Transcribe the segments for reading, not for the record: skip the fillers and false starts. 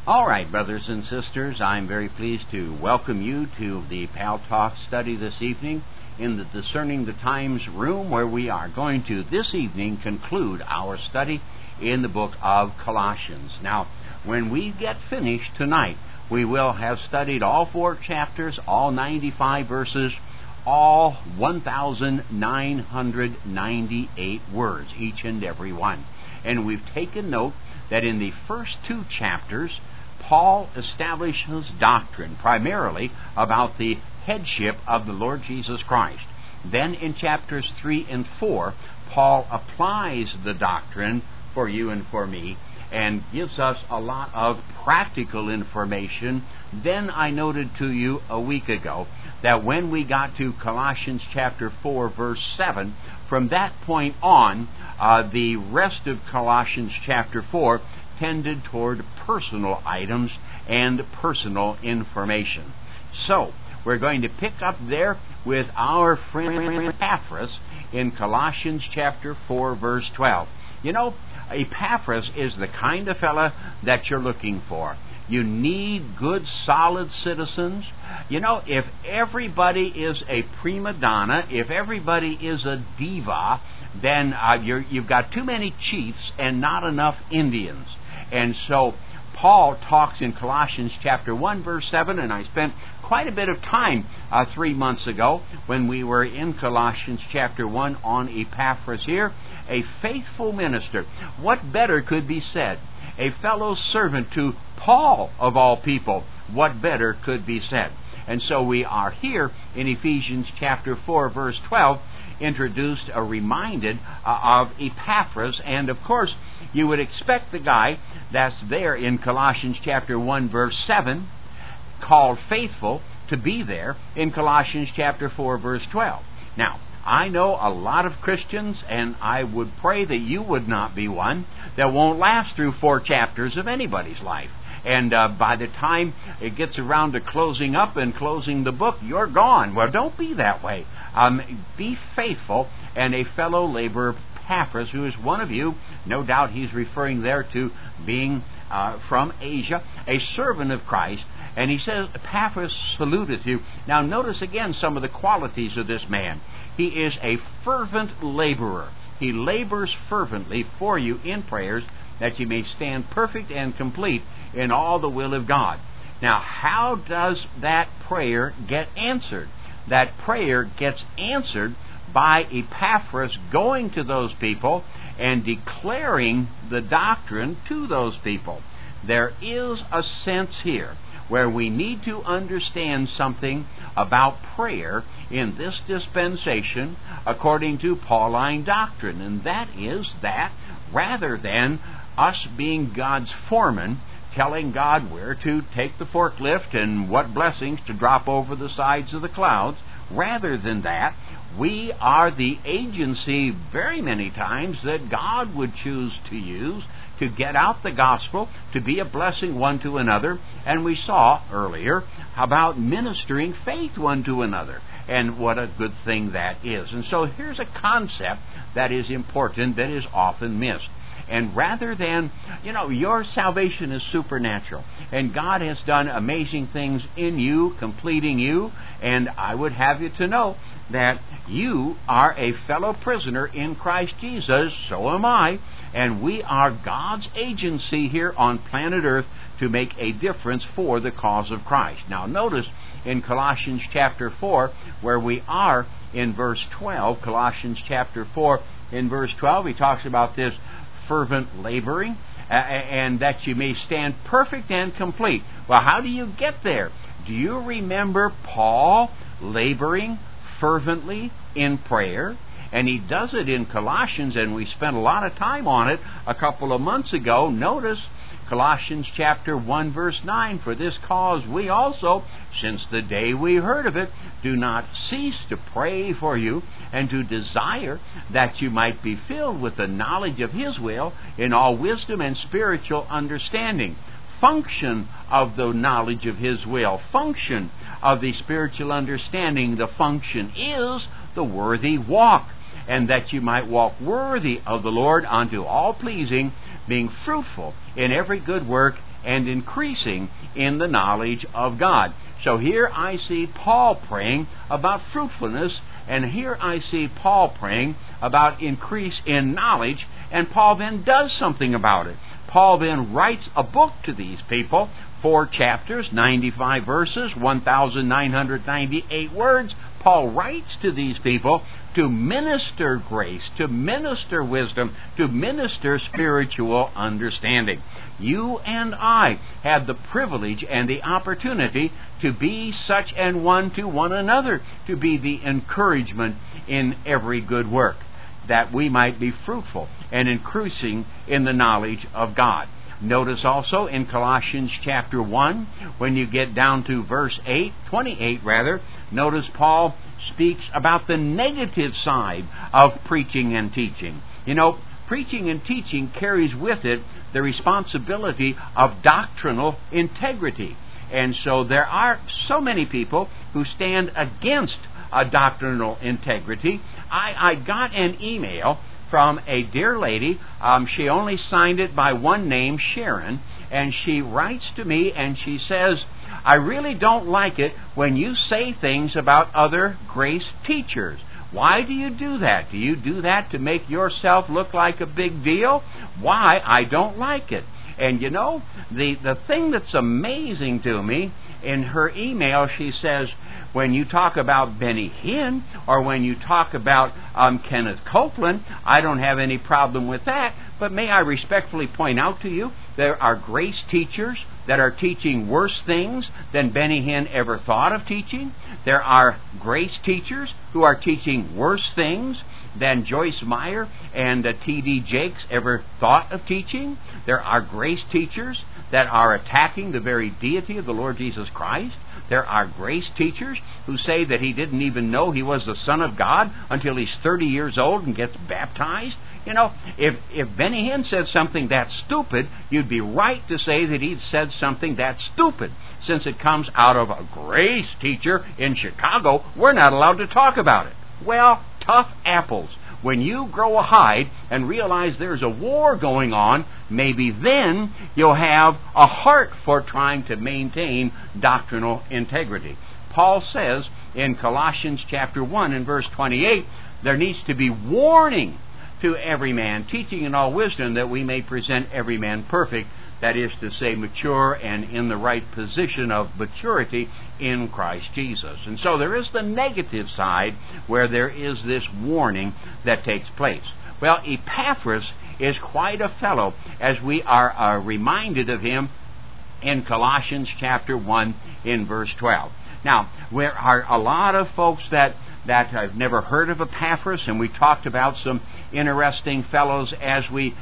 All right, brothers and sisters, I'm very pleased to welcome you to the Pal Talk study this evening in the Discerning the Times room, where we are going to this evening conclude our study in the book of Colossians. Now, when we get finished tonight, we will have studied all 4 chapters, all 95 verses, all 1,998 words, each and every one. And we've taken note that in the first 2 chapters, Paul establishes doctrine, primarily about the headship of the Lord Jesus Christ. Then in chapters 3 and 4, Paul applies the doctrine for you and for me and gives us a lot of practical information. Then I noted to you a week ago that when we got to Colossians chapter 4, verse 7, from that point on, the rest of Colossians chapter 4 tended toward personal items and personal information. So, we're going to pick up there with our friend Epaphras in Colossians chapter 4, verse 12. You know, Epaphras is the kind of fella that you're looking for. You need good, solid citizens. You know, if everybody is a prima donna, if everybody is a diva, then you've got too many chiefs and not enough Indians. And so Paul talks in Colossians chapter 1, verse 7, and I spent quite a bit of time 3 months ago when we were in Colossians chapter 1 on Epaphras here, a faithful minister. What better could be said? A fellow servant to Paul, of all people. What better could be said? And so we are here in Ephesians chapter 4, verse 12, introduced or reminded of Epaphras. And of course, you would expect the guy that's there in Colossians chapter 1, verse 7, called faithful, to be there in Colossians chapter 4, verse 12. Now, I know a lot of Christians, and I would pray that you would not be one, that won't last through 4 chapters of anybody's life. And by the time it gets around to closing up and closing the book, you're gone. Well, don't be that way. Be faithful, and a fellow laborer, Epaphras, who is one of you, no doubt he's referring there to being from Asia, a servant of Christ, and he says, Epaphras saluteth you. Now notice again some of the qualities of this man. He is a fervent laborer. He labors fervently for you in prayers, that you may stand perfect and complete in all the will of God. Now, how does that prayer get answered? That prayer gets answered by Epaphras going to those people and declaring the doctrine to those people. There is a sense here where we need to understand something about prayer in this dispensation according to Pauline doctrine, and that is that rather than us being God's foreman, telling God where to take the forklift and what blessings to drop over the sides of the clouds, rather than that, we are the agency very many times that God would choose to use to get out the gospel, to be a blessing one to another. And we saw earlier about ministering faith one to another, and what a good thing that is. And so here's a concept that is important that is often missed. And rather than, your salvation is supernatural, and God has done amazing things in you, completing you, and I would have you to know that you are a fellow prisoner in Christ Jesus, so am I, and we are God's agency here on planet Earth to make a difference for the cause of Christ. Now notice in Colossians chapter 4, where we are in verse 12, Colossians chapter 4, in verse 12, he talks about this fervent laboring, and that you may stand perfect and complete. Well, how do you get there? Do you remember Paul laboring fervently in prayer? And he does it in Colossians, and we spent a lot of time on it a couple of months ago. Notice Colossians chapter 1, verse 9, for this cause we also, since the day we heard of it, do not cease to pray for you, and to desire that you might be filled with the knowledge of His will in all wisdom and spiritual understanding. Function of the knowledge of His will, function of the spiritual understanding, the function is the worthy walk, and that you might walk worthy of the Lord unto all pleasing, being fruitful in every good work and increasing in the knowledge of God. So here I see Paul praying about fruitfulness, and here I see Paul praying about increase in knowledge, and Paul then does something about it. Paul then writes a book to these people, 4 chapters, 95 verses, 1,998 words. Paul writes to these people to minister grace, to minister wisdom, to minister spiritual understanding. You and I have the privilege and the opportunity to be such an one to one another, to be the encouragement in every good work, that we might be fruitful and increasing in the knowledge of God. Notice also in Colossians chapter 1, when you get down to verse 28, notice Paul speaks about the negative side of preaching and teaching. You know, preaching and teaching carries with it the responsibility of doctrinal integrity. And so there are so many people who stand against a doctrinal integrity. I got an email from a dear lady. She only signed it by one name, Sharon, and she writes to me and she says, I really don't like it when you say things about other grace teachers. Why do you do that? Do you do that to make yourself look like a big deal? Why? I don't like it. And you know, the thing that's amazing to me, in her email she says, when you talk about Benny Hinn or when you talk about Kenneth Copeland, I don't have any problem with that. But may I respectfully point out to you, there are grace teachers that are teaching worse things than Benny Hinn ever thought of teaching. There are grace teachers who are teaching worse things than Joyce Meyer and T.D. Jakes ever thought of teaching. There are grace teachers that are attacking the very deity of the Lord Jesus Christ. There are grace teachers who say that he didn't even know he was the Son of God until he's 30 years old and gets baptized. You know, if Benny Hinn said something that stupid, you'd be right to say that he'd said something that stupid. Since it comes out of a grace teacher in Chicago, we're not allowed to talk about it. Well, tough apples. When you grow a hide and realize there's a war going on, maybe then you'll have a heart for trying to maintain doctrinal integrity. Paul says in Colossians chapter 1 and verse 28, there needs to be warning to every man, teaching in all wisdom, that we may present every man perfect, that is to say, mature and in the right position of maturity in Christ Jesus. And so there is the negative side where there is this warning that takes place. Well, Epaphras is quite a fellow, as we are reminded of him in Colossians chapter 1 in verse 12. Now, there are a lot of folks that have never heard of Epaphras, and we talked about some interesting fellows as we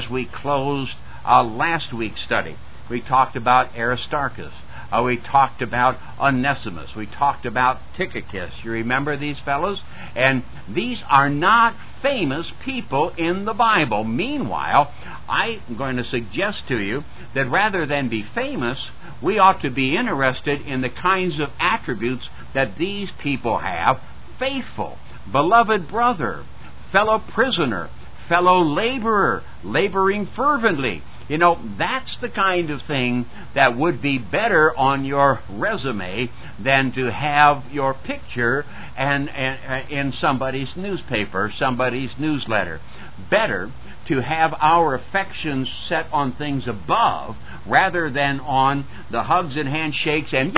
closed last week's study. We talked about Aristarchus. We talked about Onesimus. We talked about Tychicus. You remember these fellows? And these are not famous people in the Bible. Meanwhile, I'm going to suggest to you that rather than be famous, we ought to be interested in the kinds of attributes that these people have: faithful, beloved brother, fellow prisoner, fellow laborer, laboring fervently. You know, that's the kind of thing that would be better on your resume than to have your picture and in somebody's newspaper, somebody's newsletter. Better to have our affections set on things above rather than on the hugs and handshakes and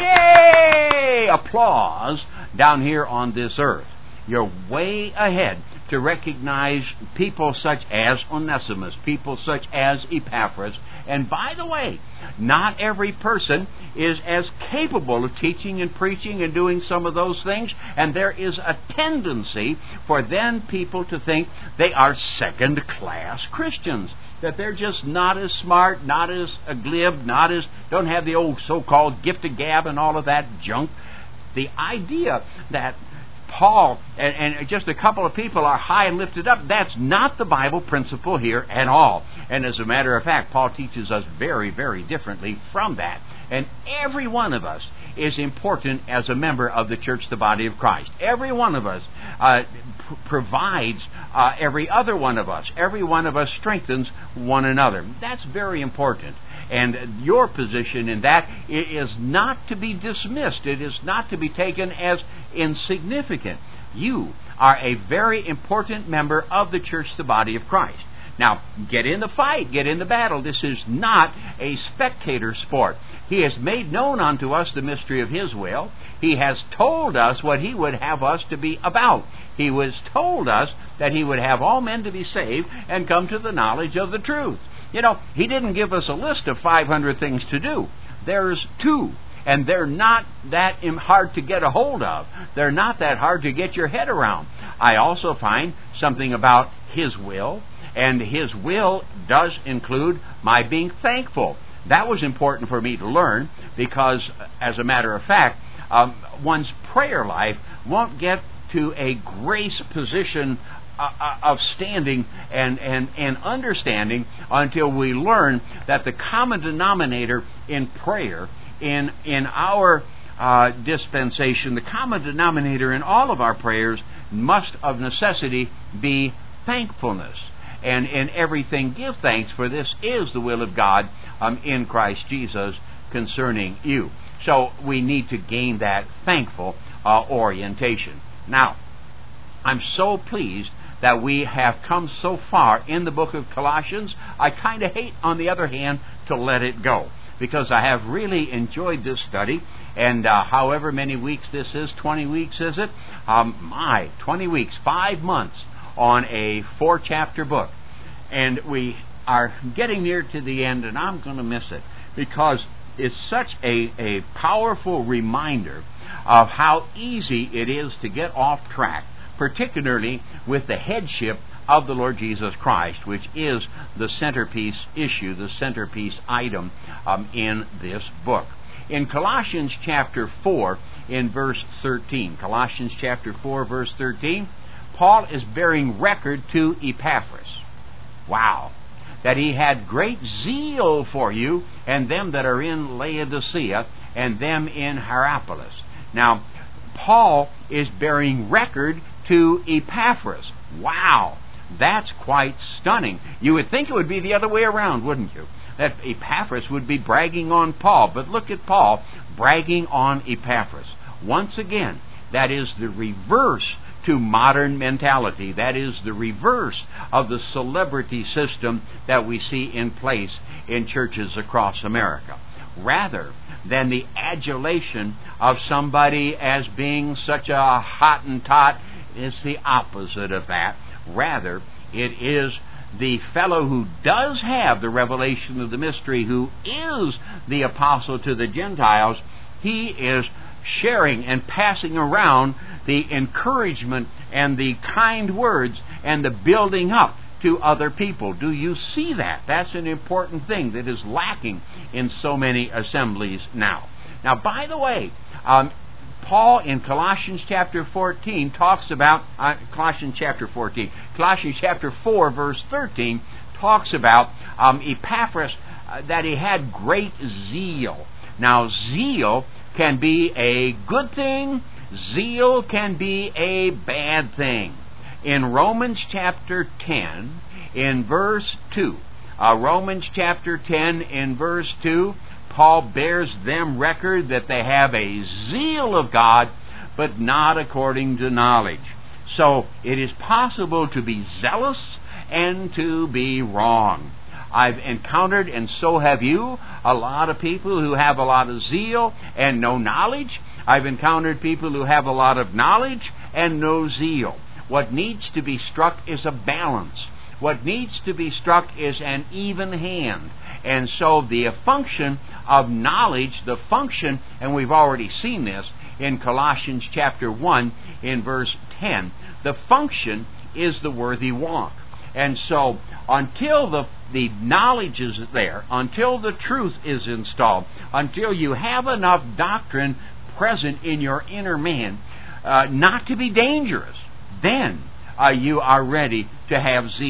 yay applause down here on this earth. You're way ahead to recognize people such as Onesimus, people such as Epaphras. And by the way, not every person is as capable of teaching and preaching and doing some of those things, and there is a tendency for then people to think they are second-class Christians, that they're just not as smart, not as glib, don't have the old so-called gift of gab and all of that junk. The idea that Paul and just a couple of people are high and lifted up, that's not the Bible principle here at all. And as a matter of fact, Paul teaches us very, very differently from that. And every one of us is important as a member of the church, the body of Christ. Every one of us provides every other one of us. Every one of us strengthens one another. That's very important. And your position in that is not to be dismissed. It is not to be taken as insignificant. You are a very important member of the church, the body of Christ. Now, get in the fight, get in the battle. This is not a spectator sport. He has made known unto us the mystery of His will. He has told us what He would have us to be about. He has told us that He would have all men to be saved and come to the knowledge of the truth. You know, He didn't give us a list of 500 things to do. There's 2. And they're not that hard to get a hold of. They're not that hard to get your head around. I also find something about His will, and His will does include my being thankful. That was important for me to learn because, as a matter of fact, one's prayer life won't get to a grace position of standing and understanding until we learn that the common denominator in prayer, in our dispensation, the common denominator in all of our prayers must of necessity be thankfulness. And in everything give thanks, for this is the will of God in Christ Jesus concerning you. So we need to gain that thankful orientation. Now, I'm so pleased that we have come so far in the book of Colossians. I kind of hate, on the other hand, to let it go, because I have really enjoyed this study. And however many weeks this is, 20 weeks is it? 20 weeks, 5 months on a 4-chapter book. And we are getting near to the end, and I'm going to miss it, because it's such a powerful reminder of how easy it is to get off track, particularly with the headship of the Lord Jesus Christ, which is the centerpiece issue, the centerpiece item in this book. In Colossians chapter 4, in verse 13, Colossians chapter 4, verse 13, Paul is bearing record to Epaphras. Wow! That he had great zeal for you, and them that are in Laodicea, and them in Hierapolis. Now, Paul is bearing record to Epaphras. Wow! That's quite stunning. You would think it would be the other way around, wouldn't you? That Epaphras would be bragging on Paul. But look at Paul bragging on Epaphras. Once again, that is the reverse to modern mentality. That is the reverse of the celebrity system that we see in place in churches across America. Rather than the adulation of somebody as being such a Hottentot, it's the opposite of that. Rather, it is the fellow who does have the revelation of the mystery, who is the apostle to the Gentiles. He is sharing and passing around the encouragement and the kind words and the building up to other people. Do you see that? That's an important thing that is lacking in so many assemblies now. Now, by the way, Paul in Colossians chapter 14 talks about, Colossians chapter 4 verse 13 talks about Epaphras, that he had great zeal. Now, zeal can be a good thing. Zeal can be a bad thing. In Romans chapter 10, in verse 2, Romans chapter 10, in verse 2, Paul bears them record that they have a zeal of God, but not according to knowledge. So it is possible to be zealous and to be wrong. I've encountered, and so have you, a lot of people who have a lot of zeal and no knowledge. I've encountered people who have a lot of knowledge and no zeal. What needs to be struck is a balance. What needs to be struck is an even hand. And so the function of knowledge, the function, and we've already seen this in Colossians chapter 1 in verse 10, the function is the worthy walk. And so until the knowledge is there, until the truth is installed, until you have enough doctrine present in your inner man not to be dangerous, then you are ready to have zeal.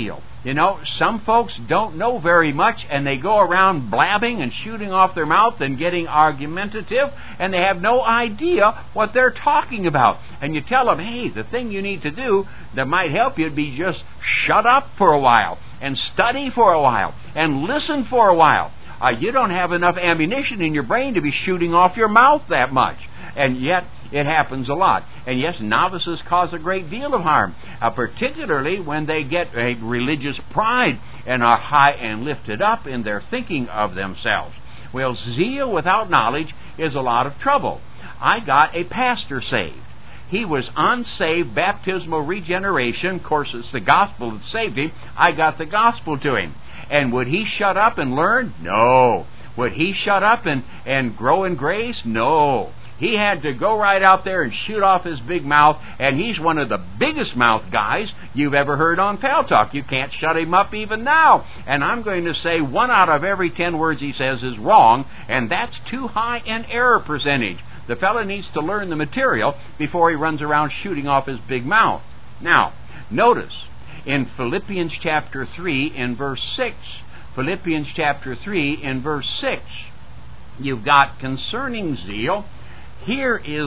You know, some folks don't know very much, and they go around blabbing and shooting off their mouth and getting argumentative, and they have no idea what they're talking about. And you tell them, hey, the thing you need to do that might help you would be just shut up for a while and study for a while and listen for a while. You don't have enough ammunition in your brain to be shooting off your mouth that much. And yet, it happens a lot. And yes, novices cause a great deal of harm, particularly when they get a religious pride and are high and lifted up in their thinking of themselves. Well, zeal without knowledge is a lot of trouble. I got a pastor saved. He was unsaved, baptismal regeneration. Of course, it's the gospel that saved him. I got the gospel to him. And would he shut up and learn? No. Would he shut up and grow in grace? No. He had to go right out there and shoot off his big mouth, and he's one of the biggest mouth guys you've ever heard on Pal Talk. You can't shut him up even now. And I'm going to say 1 out of every 10 words he says is wrong, and that's too high an error percentage. The fellow needs to learn the material before he runs around shooting off his big mouth. Now, notice, in Philippians chapter 3 in verse 6, Philippians chapter 3 in verse 6, you've got concerning zeal. Here is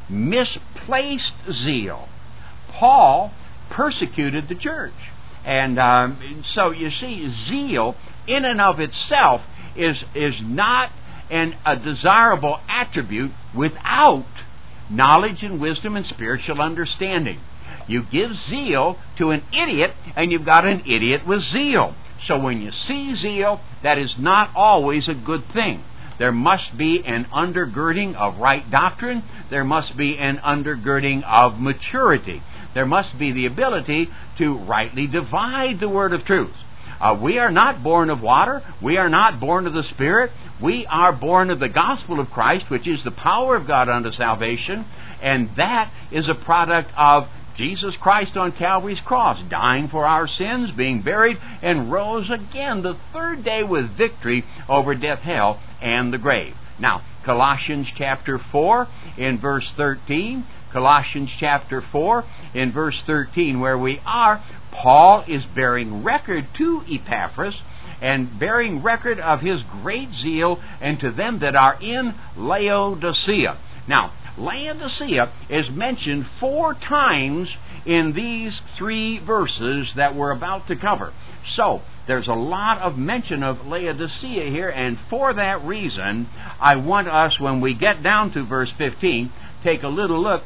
misplaced zeal. Paul persecuted the church. And so you see, zeal in and of itself is not a desirable attribute without knowledge and wisdom and spiritual understanding. You give zeal to an idiot, and you've got an idiot with zeal. So when you see zeal, that is not always a good thing. There must be an undergirding of right doctrine. There must be an undergirding of maturity. There must be the ability to rightly divide the word of truth. We are not born of water. We are not born of the Spirit. We are born of the gospel of Christ, which is the power of God unto salvation. And that is a product of Jesus Christ on Calvary's cross, dying for our sins, being buried, and rose again the third day with victory over death, hell, and the grave. Now, Colossians chapter 4 in verse 13, Colossians chapter 4 in verse 13, where we are, Paul is bearing record to Epaphras and bearing record of his great zeal and to them that are in Laodicea. Now, Laodicea is mentioned 4 times in these 3 verses that we're about to cover. So, there's a lot of mention of Laodicea here, and for that reason, I want us, when we get down to verse 15, take a little look.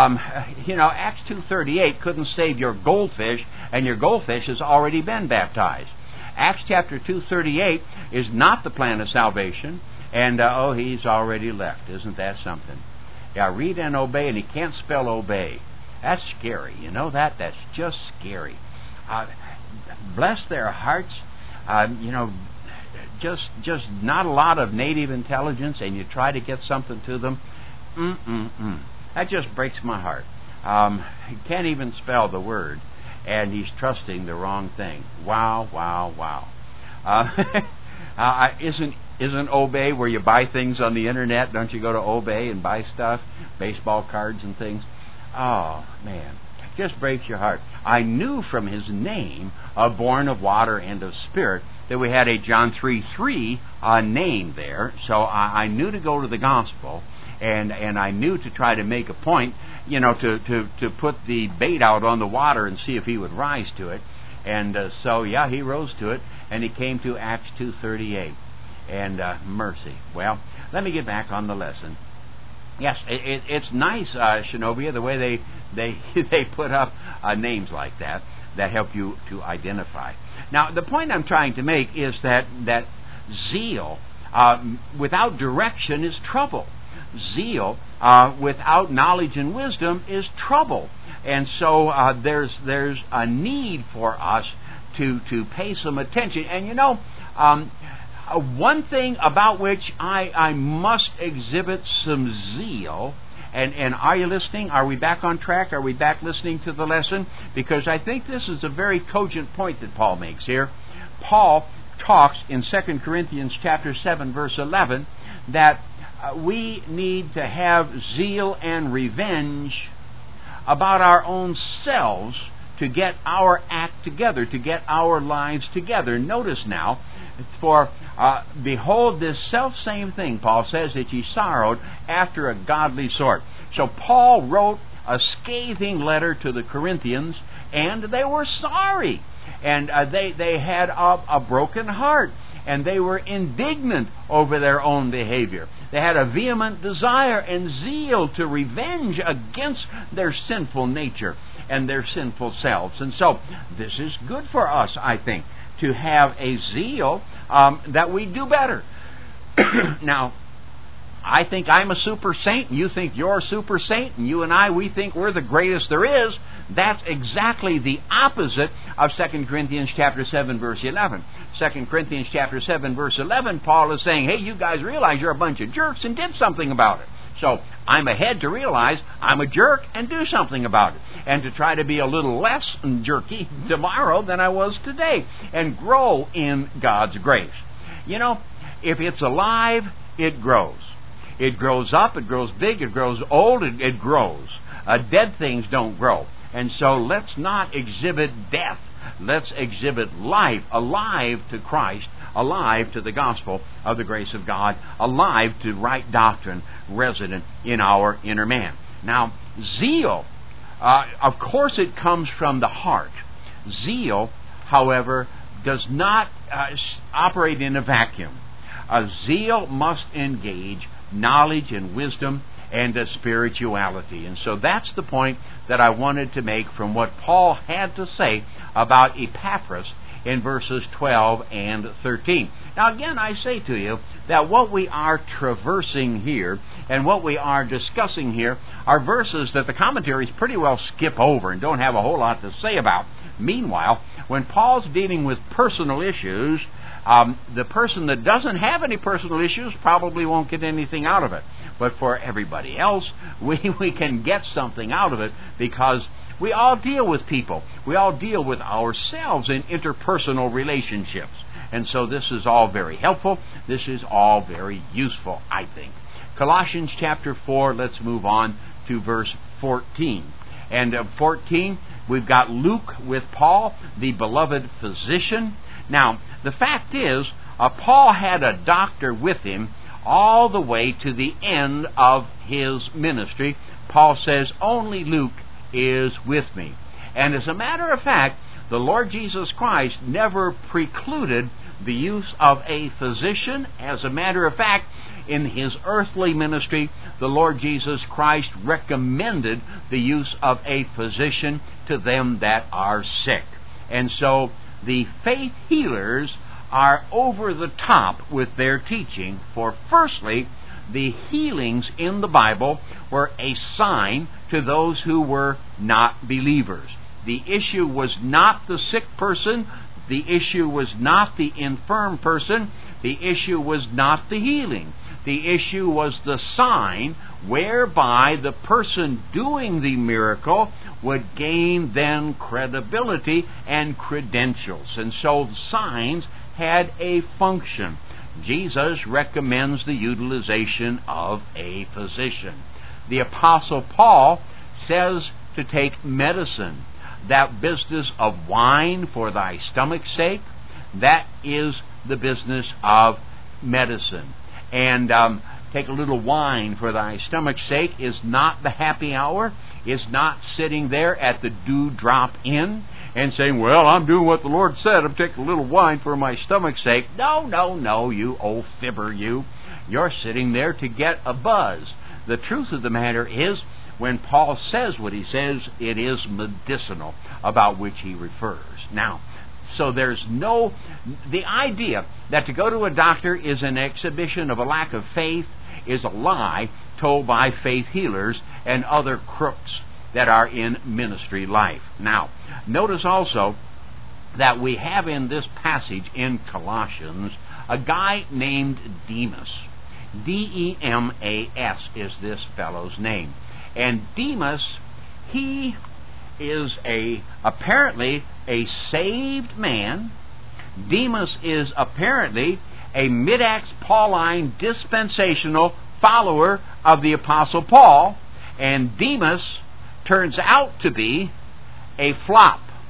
Acts 2:38 couldn't save your goldfish, and your goldfish has already been baptized. Acts chapter 2:38 is not the plan of salvation, and he's already left. Isn't that something? Yeah, read and obey, and he can't spell obey. That's scary. You know that? That's just scary. Bless their hearts. Just not a lot of native intelligence, and you try to get something to them. That just breaks my heart. He can't even spell the word, and he's trusting the wrong thing. Wow, wow, wow. Isn't Obey where you buy things on the internet? Don't you go to Obey and buy stuff, baseball cards and things? Oh, man. Just breaks your heart. I knew from his name, born of water and of spirit, that we had a John 3:3 name there. So I knew to go to the gospel, and I knew to try to make a point, to put the bait out on the water and see if he would rise to it. And he rose to it, and he came to Acts 2:38. And mercy. Well, let me get back on the lesson. Yes, it's nice, Shinobia, the way they put up names like that help you to identify. Now, the point I'm trying to make is that zeal without direction is trouble. Zeal without knowledge and wisdom is trouble. And so there's a need for us to pay some attention. And one thing about which I must exhibit some zeal, and are you listening? Are we back on track? Are we back listening to the lesson? Because I think this is a very cogent point that Paul makes here. Paul talks in 2 Corinthians chapter 7, verse 11, that we need to have zeal and revenge about our own selves to get our act together, to get our lives together. Notice now, for behold, this self-same thing, Paul says, that ye sorrowed after a godly sort. So Paul wrote a scathing letter to the Corinthians, and they were sorry. And they had a broken heart, and they were indignant over their own behavior. They had a vehement desire and zeal to revenge against their sinful nature and their sinful selves. And so this is good for us, I think, to have a zeal that we do better. Now, I think I'm a super saint, and you think you're a super saint, and you and I, we think we're the greatest there is. That's exactly the opposite of 2 Corinthians chapter 7, verse 11. 2 Corinthians chapter 7, verse 11, Paul is saying, hey, you guys realize you're a bunch of jerks and did something about it. So I'm ahead to realize I'm a jerk and do something about it, and to try to be a little less jerky tomorrow than I was today, and grow in God's grace. You know, if it's alive, it grows. It grows up, it grows big, it grows old, it grows. Dead things don't grow. And so let's not exhibit death. Let's exhibit life, alive to Christ, alive to the gospel of the grace of God, alive to right doctrine resident in our inner man. Now, zeal, of course it comes from the heart. Zeal, however, does not operate in a vacuum. Zeal must engage knowledge and wisdom and spirituality. And so that's the point that I wanted to make from what Paul had to say about Epaphras in verses 12 and 13. Now again, I say to you that what we are traversing here and what we are discussing here are verses that the commentaries pretty well skip over and don't have a whole lot to say about. Meanwhile, when Paul's dealing with personal issues, the person that doesn't have any personal issues probably won't get anything out of it. But for everybody else, we can get something out of it, because we all deal with people. We all deal with ourselves in interpersonal relationships. And so this is all very helpful. This is all very useful, I think. Colossians chapter 4, let's move on to verse 14. And 14, we've got Luke with Paul, the beloved physician. Now, the fact is, Paul had a doctor with him all the way to the end of his ministry. Paul says, only Luke is with me. And as a matter of fact, the Lord Jesus Christ never precluded the use of a physician. As a matter of fact, in his earthly ministry, the Lord Jesus Christ recommended the use of a physician to them that are sick. And so the faith healers are over the top with their teaching, for firstly, the healings in the Bible were a sign to those who were not believers. The issue was not the sick person, the issue was not the infirm person, the issue was not the healing. The issue was the sign whereby the person doing the miracle would gain then credibility and credentials. And so signs had a function. Jesus recommends the utilization of a physician. The Apostle Paul says to take medicine. That business of wine for thy stomach's sake, that is the business of medicine. And take a little wine for thy stomach's sake is not the happy hour, is not sitting there at the Dewdrop Inn and saying, well, I'm doing what the Lord said, I'm taking a little wine for my stomach's sake. No, you old fibber, you. You're sitting there to get a buzz. The truth of the matter is, when Paul says what he says, it is medicinal, about which he refers. Now, so there's the idea that to go to a doctor is an exhibition of a lack of faith is a lie told by faith healers and other crooks that are in ministry life. Now, notice also that we have in this passage in Colossians a guy named Demas. D-E-M-A-S is this fellow's name. And Demas, he is apparently a saved man. Demas is apparently a mid-Acts Pauline dispensational follower of the Apostle Paul. And Demas turns out to be a flop.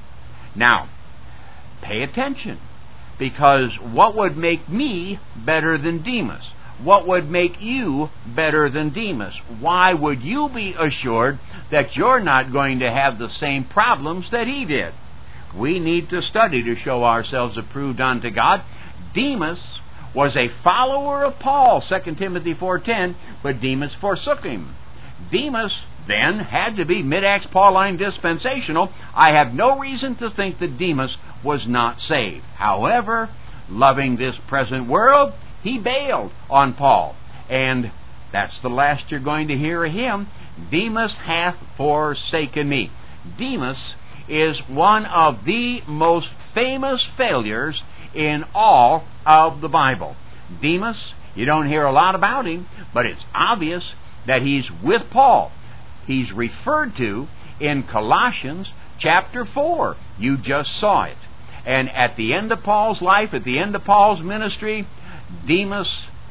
Now, pay attention, because what would make me better than Demas? What would make you better than Demas? Why would you be assured that you're not going to have the same problems that he did? We need to study to show ourselves approved unto God. Demas was a follower of Paul, 2 Timothy 4:10, but Demas forsook him. Demas then had to be mid-Acts Pauline dispensational. I have no reason to think that Demas was not saved. However, loving this present world, he bailed on Paul. And that's the last you're going to hear of him. Demas hath forsaken me. Demas is one of the most famous failures in all of the Bible. Demas, you don't hear a lot about him, but it's obvious that he's with Paul. He's referred to in Colossians chapter 4. You just saw it. And at the end of Paul's life, at the end of Paul's ministry, Demas,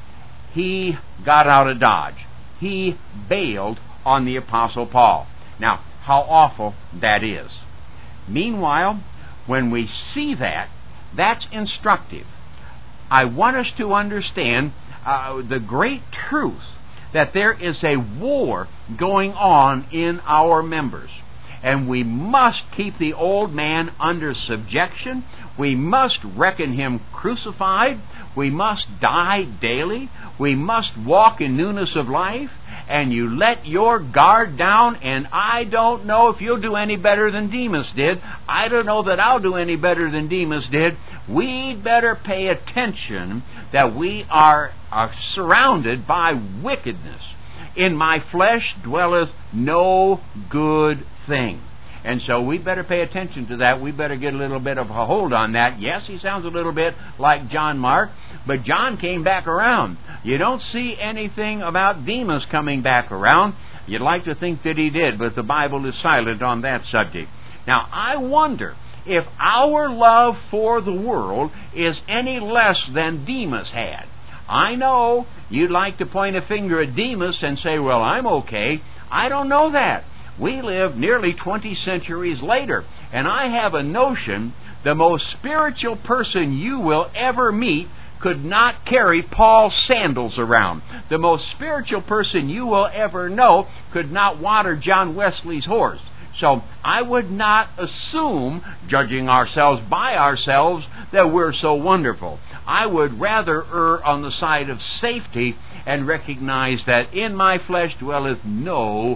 he got out of Dodge. He bailed on the Apostle Paul. Now, how awful that is. Meanwhile, when we see that, that's instructive. I want us to understand the great truth that there is a war going on in our members. And we must keep the old man under subjection. We must reckon him crucified. We must die daily. We must walk in newness of life. And you let your guard down, and I don't know if you'll do any better than Demas did. I don't know that I'll do any better than Demas did. We'd better pay attention that we are surrounded by wickedness. In my flesh dwelleth no good thing. And so we better pay attention to that. We better get a little bit of a hold on that. Yes, he sounds a little bit like John Mark, but John came back around. You don't see anything about Demas coming back around. You'd like to think that he did, but the Bible is silent on that subject. Now, I wonder if our love for the world is any less than Demas had. I know you'd like to point a finger at Demas and say, well, I'm okay. I don't know that. We live nearly 20 centuries later, and I have a notion the most spiritual person you will ever meet could not carry Paul's sandals around. The most spiritual person you will ever know could not water John Wesley's horse. So I would not assume, judging ourselves by ourselves, that we're so wonderful. I would rather err on the side of safety and recognize that in my flesh dwelleth no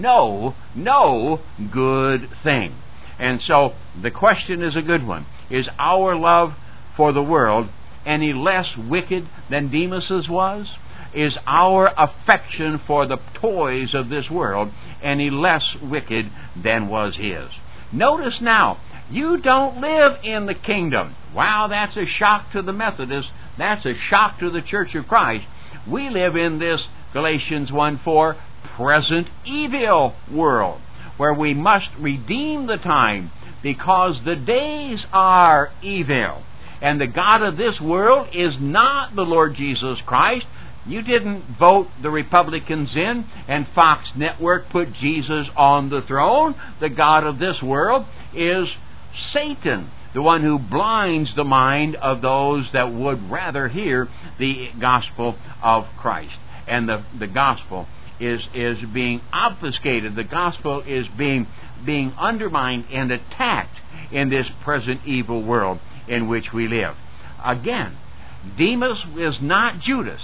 good thing. And so the question is a good one. Is our love for the world any less wicked than Demas's was? Is our affection for the toys of this world any less wicked than was his? Notice now, you don't live in the kingdom. Wow, that's a shock to the Methodists. That's a shock to the Church of Christ. We live in this, Galatians 1:4, present evil world, where we must redeem the time because the days are evil. And the God of this world is not the Lord Jesus Christ. You didn't vote the Republicans in and Fox Network put Jesus on the throne. The God of this world is Satan, the one who blinds the mind of those that would rather hear the gospel of Christ. And the gospel is being obfuscated. The gospel is being undermined and attacked in this present evil world in which we live. Again, Demas is not Judas.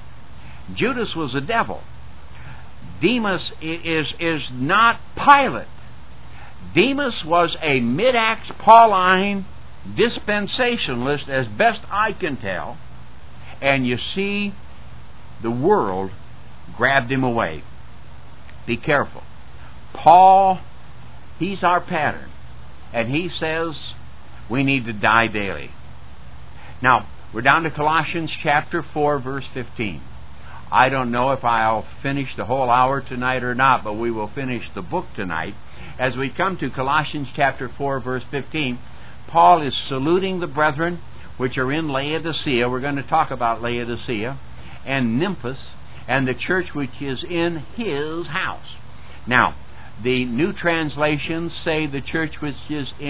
Judas was a devil. Demas is not Pilate. Demas was a mid-Acts Pauline dispensationalist, as best I can tell. And you see, the world grabbed him away. Be careful. Paul, he's our pattern. And he says we need to die daily. Now, we're down to Colossians chapter 4, verse 15. I don't know if I'll finish the whole hour tonight or not, but we will finish the book tonight. As we come to Colossians chapter 4, verse 15, Paul is saluting the brethren which are in Laodicea. We're going to talk about Laodicea and Nymphas and the church which is in his house. Now, the new translations say the church which is in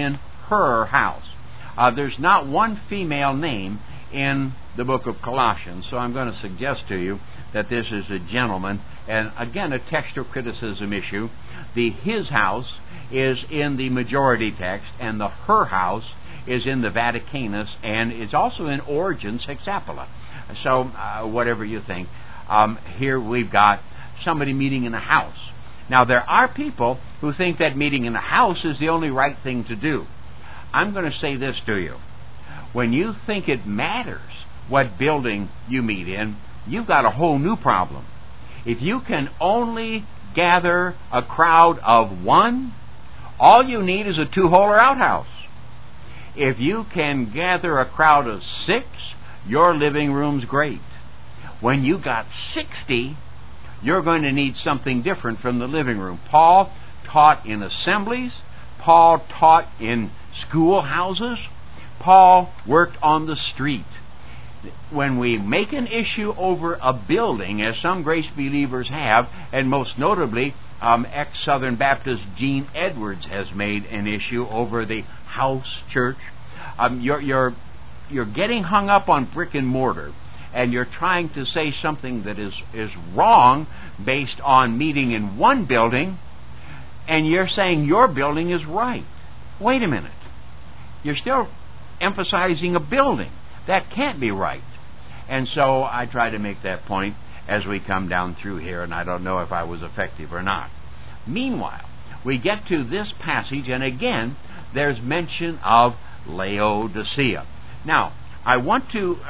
her house. There's not one female name in the book of Colossians, so I'm going to suggest to you that this is a gentleman, and again a textual criticism issue. The his house is in the majority text, and the her house is in the Vaticanus, and is also in Origen's Hexapla. So, whatever you think, here we've got somebody meeting in a house. Now, there are people who think that meeting in a house is the only right thing to do. I'm going to say this to you. When you think it matters what building you meet in, you've got a whole new problem. If you can only gather a crowd of one, all you need is a two-holer outhouse. If you can gather a crowd of 6, your living room's great. When you got 60, you're going to need something different from the living room. Paul taught in assemblies. Paul taught in schoolhouses. Paul worked on the street. When we make an issue over a building, as some grace believers have, and most notably ex-Southern Baptist Gene Edwards has made an issue over the house church, you're getting hung up on brick and mortar, and you're trying to say something that is wrong based on meeting in one building, and you're saying your building is right. Wait a minute. You're still emphasizing a building. That can't be right. And so I try to make that point as we come down through here, and I don't know if I was effective or not. Meanwhile, we get to this passage, and again, there's mention of Laodicea. Now, I want to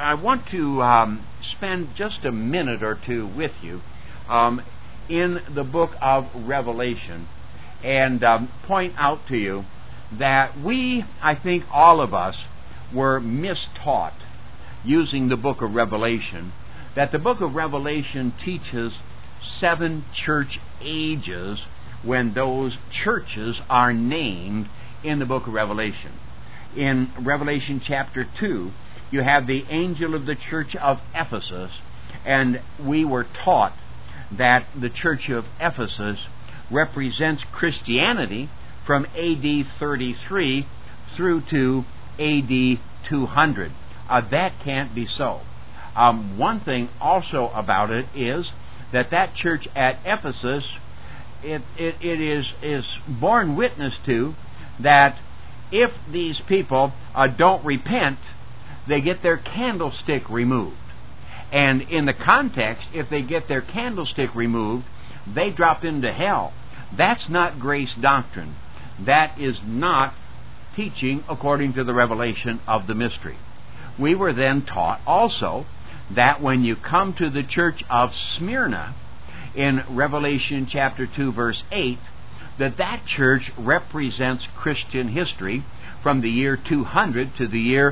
spend just a minute or two with you in the book of Revelation and point out to you that I think all of us were mistaught using the book of Revelation, that the book of Revelation teaches 7 church ages when those churches are named in the book of Revelation. In Revelation chapter 2, you have the angel of the church of Ephesus, and we were taught that the church of Ephesus represents Christianity from AD 33 through to AD 200. That can't be so. One thing also about it is that church at Ephesus, it is borne witness to that if these people don't repent, they get their candlestick removed. And in the context, if they get their candlestick removed, they drop into hell. That's not grace doctrine. That is not teaching according to the revelation of the mystery. We were then taught also that when you come to the church of Smyrna in Revelation chapter 2 verse 8, that church represents Christian history from the year 200 to the year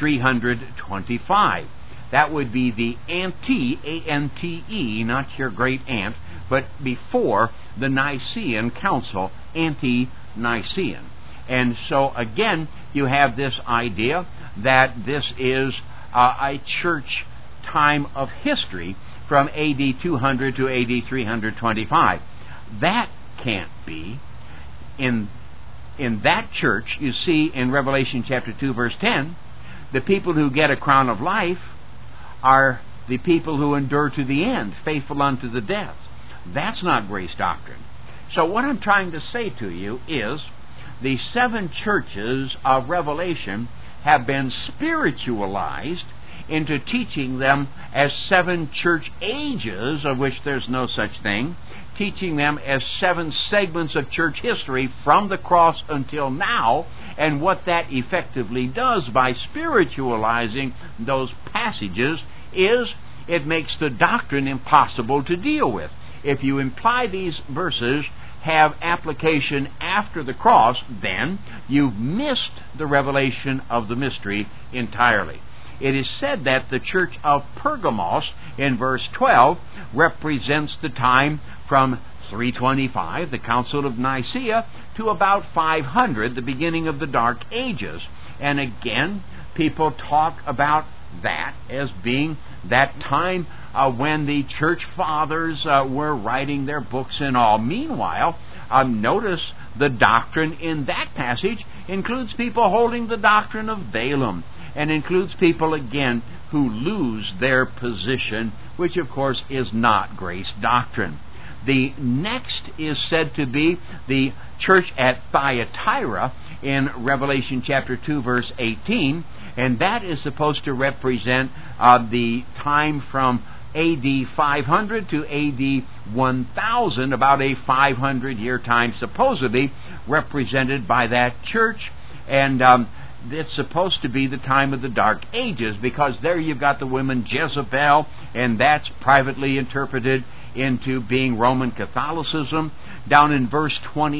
325. That would be the ante, A-N-T-E, not your great aunt, but before the Nicene Council, ante-Nicene. And so again, you have this idea that this is a church time of history from AD 200 to AD 325. That can't be. In that church, you see in Revelation chapter 2 verse 10, the people who get a crown of life are the people who endure to the end, faithful unto the death. That's not grace doctrine. So what I'm trying to say to you is the 7 churches of Revelation have been spiritualized into teaching them as 7 church ages, of which there's no such thing, teaching them as 7 segments of church history from the cross until now, and what that effectively does by spiritualizing those passages is it makes the doctrine impossible to deal with. If you imply these verses have application after the cross, then you've missed the revelation of the mystery entirely. It is said that the church of Pergamos in verse 12 represents the time from 325, the Council of Nicaea, to about 500, the beginning of the Dark Ages. And again, people talk about that as being that time when the church fathers were writing their books and all. Meanwhile, notice the doctrine in that passage includes people holding the doctrine of Balaam, and includes people, again, who lose their position, which, of course, is not grace doctrine. The next is said to be the church at Thyatira in Revelation chapter 2, verse 18, and that is supposed to represent the time from A.D. 500 to A.D. 1000, about a 500-year time, supposedly represented by that church, and it's supposed to be the time of the Dark Ages, because there you've got the woman Jezebel, and that's privately interpreted into being Roman Catholicism. Down in verse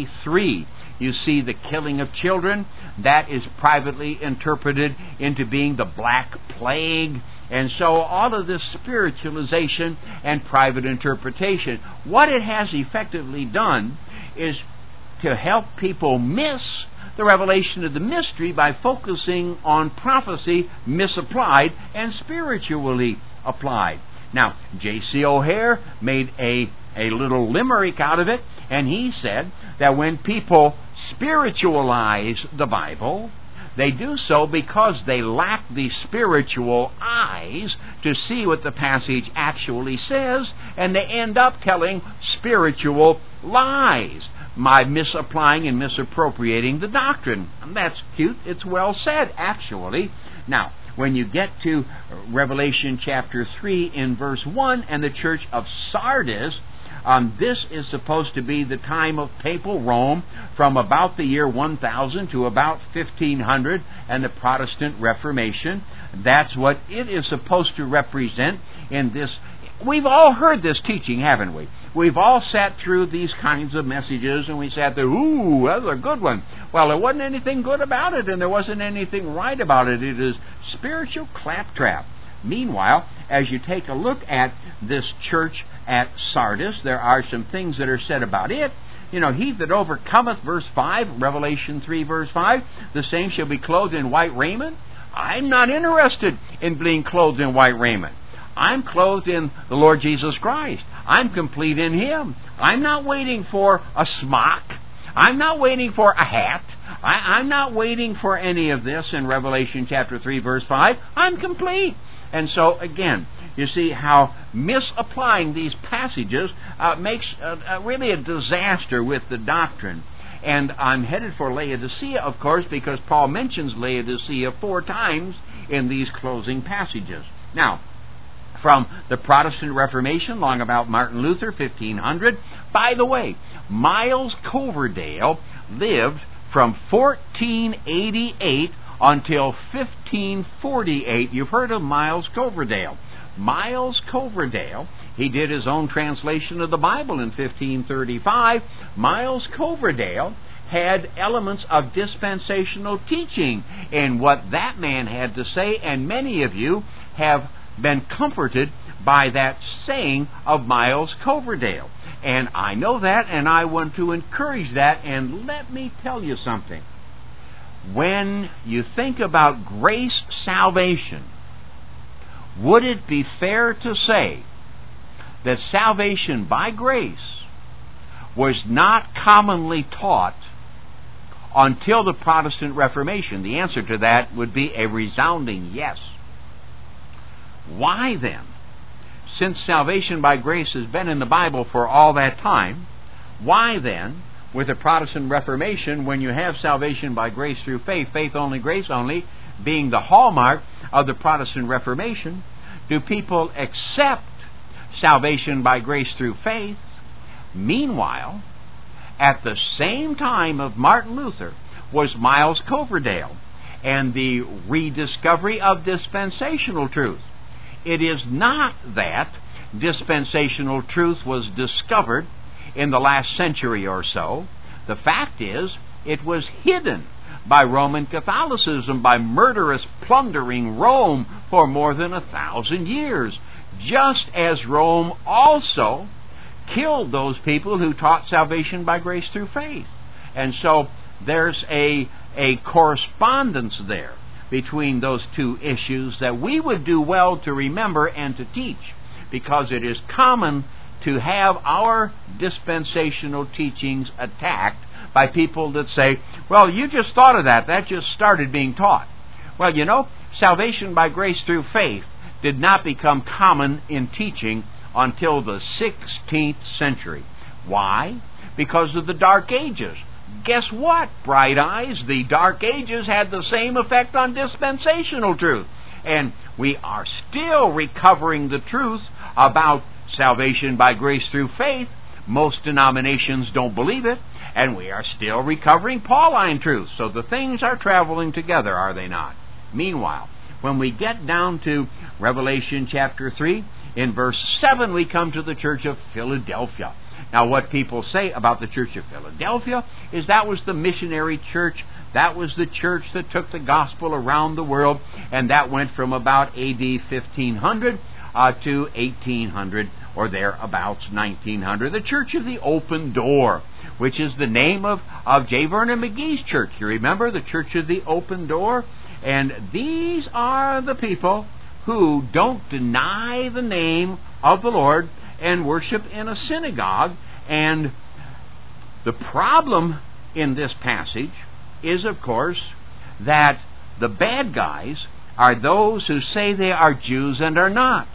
23, you see the killing of children. That is privately interpreted into being the Black Plague. And so all of this spiritualization and private interpretation, what it has effectively done is to help people miss the revelation of the mystery by focusing on prophecy misapplied and spiritually applied. Now, J.C. O'Hare made a little limerick out of it, and he said that when people spiritualize the Bible, they do so because they lack the spiritual eyes to see what the passage actually says, and they end up telling spiritual lies by misapplying and misappropriating the doctrine. And that's cute. It's well said, actually. Now, when you get to Revelation chapter 3 in verse 1 and the church of Sardis, this is supposed to be the time of papal Rome from about the year 1000 to about 1500 and the Protestant Reformation. That's what it is supposed to represent in this. We've all heard this teaching, haven't we? We've all sat through these kinds of messages and we sat there, ooh, that's a good one. Well, there wasn't anything good about it and there wasn't anything right about it. It is spiritual claptrap. Meanwhile, as you take a look at this church at Sardis, there are some things that are said about it. You know, he that overcometh, verse 5, Revelation 3, verse 5, the same shall be clothed in white raiment. I'm not interested in being clothed in white raiment. I'm clothed in the Lord Jesus Christ. I'm complete in Him. I'm not waiting for a smock. I'm not waiting for a hat. I'm not waiting for any of this in Revelation chapter 3, verse 5. I'm complete. And so, again, you see how misapplying these passages makes really a disaster with the doctrine. And I'm headed for Laodicea, of course, because Paul mentions Laodicea 4 times in these closing passages. Now, from the Protestant Reformation, long about Martin Luther, 1500. By the way, Miles Coverdale lived from 1488 until 1548. You've heard of Miles Coverdale. Miles Coverdale, he did his own translation of the Bible in 1535. Miles Coverdale had elements of dispensational teaching in what that man had to say, and many of you have been comforted by that saying of Miles Coverdale. And I know that, and I want to encourage that, and let me tell you something. When you think about grace salvation, would it be fair to say that salvation by grace was not commonly taught until the Protestant Reformation? The answer to that would be a resounding yes. Why then, since salvation by grace has been in the Bible for all that time, why then, with the Protestant Reformation, when you have salvation by grace through faith, faith only, grace only, being the hallmark of the Protestant Reformation, do people accept salvation by grace through faith? Meanwhile, at the same time of Martin Luther was Miles Coverdale and the rediscovery of dispensational truth. It is not that dispensational truth was discovered in the last century or so. The fact is, it was hidden by Roman Catholicism, by murderous, plundering Rome for more than 1,000 years, just as Rome also killed those people who taught salvation by grace through faith. And so there's a correspondence there between those two issues that we would do well to remember and to teach, because it is common to have our dispensational teachings attacked by people that say, well, you just thought of that. That just started being taught. Well, you know, salvation by grace through faith did not become common in teaching until the 16th century. Why? Because of the Dark Ages. Guess what, bright eyes? The Dark Ages had the same effect on dispensational truth. And we are still recovering the truth about salvation by grace through faith. Most denominations don't believe it. And we are still recovering Pauline truth. So the things are traveling together, are they not? Meanwhile, when we get down to Revelation chapter 3, in verse 7, we come to the church of Philadelphia. Now, what people say about the church of Philadelphia is that was the missionary church. That was the church that took the gospel around the world, and that went from about AD 1500 to 1800, or thereabouts, 1900. The Church of the Open Door, which is the name of J. Vernon McGee's church. You remember the Church of the Open Door? And these are the people who don't deny the name of the Lord and worship in a synagogue. And the problem in this passage is, of course, that the bad guys are those who say they are Jews and are not.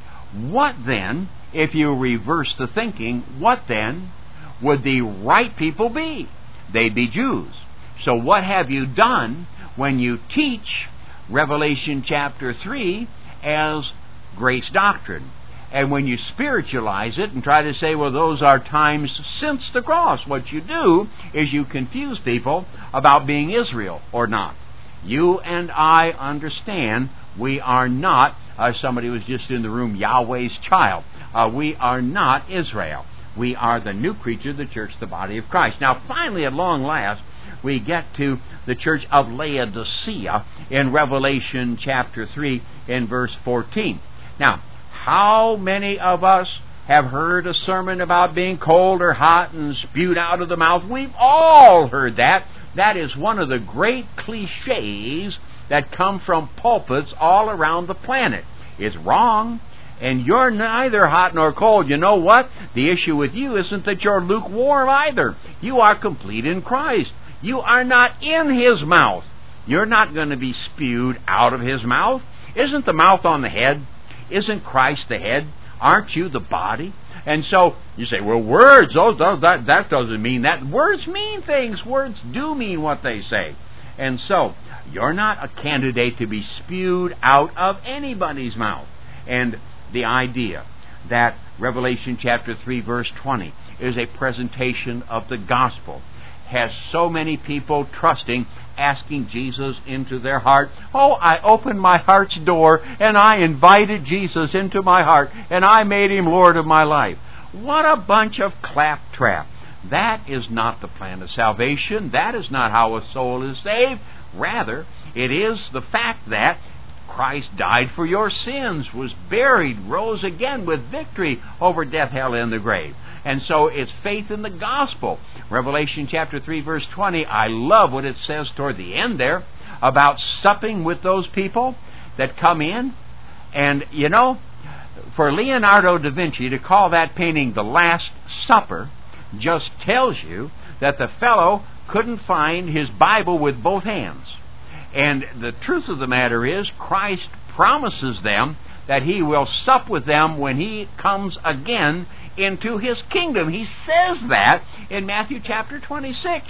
What then, if you reverse the thinking, what then would the right people be? They'd be Jews. So what have you done when you teach Revelation chapter 3 as grace doctrine? And when you spiritualize it and try to say, well, those are times since the cross, what you do is you confuse people about being Israel or not. You and I understand we are not, somebody was just in the room, Yahweh's child. We are not Israel. We are the new creature, the church, the body of Christ. Now, finally, at long last, we get to the church of Laodicea in Revelation chapter 3 in verse 14. Now, how many of us have heard a sermon about being cold or hot and spewed out of the mouth? We've all heard that. That is one of the great cliches that come from pulpits all around the planet. It's wrong. And you're neither hot nor cold. You know what? The issue with you isn't that you're lukewarm either. You are complete in Christ. You are not in His mouth. You're not going to be spewed out of His mouth. Isn't the mouth on the head? Isn't Christ the head? Aren't you the body? And so you say, well, words, that doesn't mean that. Words mean things. Words do mean what they say. And so you're not a candidate to be spewed out of anybody's mouth. And the idea that Revelation chapter 3 verse 20 is a presentation of the gospel has so many people trusting, asking Jesus into their heart. Oh, I opened my heart's door and I invited Jesus into my heart and I made Him Lord of my life. What a bunch of claptrap. That is not the plan of salvation. That is not how a soul is saved. Rather, it is the fact that Christ died for your sins, was buried, rose again with victory over death, hell, and the grave. And so it's faith in the gospel. Revelation chapter 3 verse 20, I love what it says toward the end there about supping with those people that come in. And, you know, for Leonardo da Vinci to call that painting the Last Supper just tells you that the fellow couldn't find his Bible with both hands. And the truth of the matter is, Christ promises them that He will sup with them when He comes again into His kingdom. He says that in Matthew chapter 26.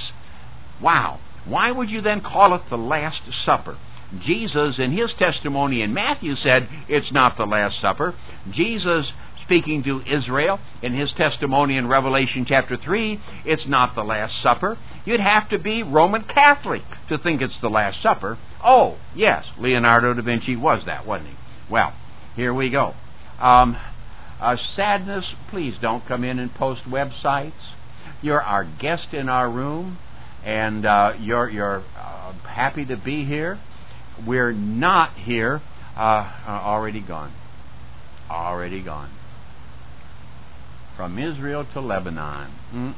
Wow. Why would you then call it the Last Supper? Jesus, in His testimony in Matthew, said it's not the Last Supper. Jesus, speaking to Israel in His testimony in Revelation chapter 3, it's not the Last Supper. You'd have to be Roman Catholic to think it's the Last Supper. Oh, yes, Leonardo da Vinci was that, wasn't he? Well, here we go. Sadness, please don't come in and post websites. You're our guest in our room, and you're happy to be here. We're not here. Already gone. Already gone. From Israel to Lebanon.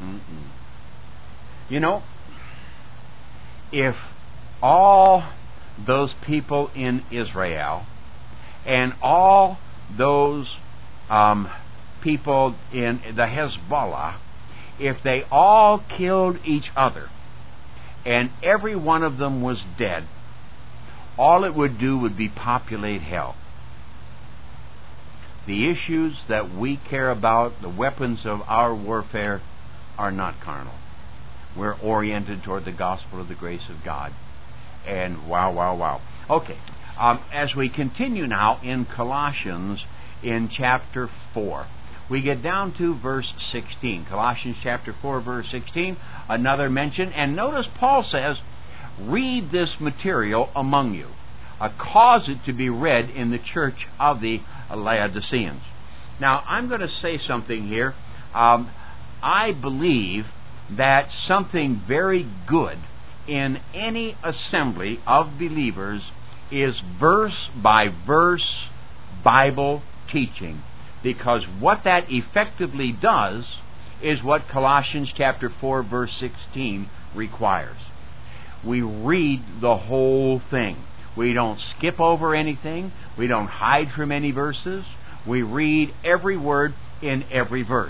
You know, if all those people in Israel and all those people in the Hezbollah, if they all killed each other and every one of them was dead, all it would do would be populate hell. The issues that we care about, the weapons of our warfare, are not carnal. We're oriented toward the gospel of the grace of God. And wow. Okay, as we continue now in Colossians in chapter 4, we get down to verse 16. Colossians chapter 4, verse 16, another mention. And notice Paul says, read this material among you. Cause it to be read in the church of the Laodiceans. Now, I'm going to say something here. I believe that something very good in any assembly of believers is verse by verse Bible teaching, because what that effectively does is what Colossians chapter 4 verse 16 requires. We read the whole thing. We don't skip over anything. We don't hide from any verses. We read every word in every verse.